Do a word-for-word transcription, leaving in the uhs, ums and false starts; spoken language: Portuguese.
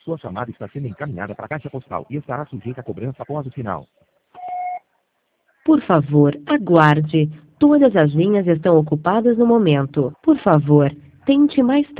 Sua chamada está sendo encaminhada para a caixa postal e estará sujeita a cobrança após o sinal. Por favor, aguarde. Todas as linhas estão ocupadas no momento. Por favor, tente mais tarde.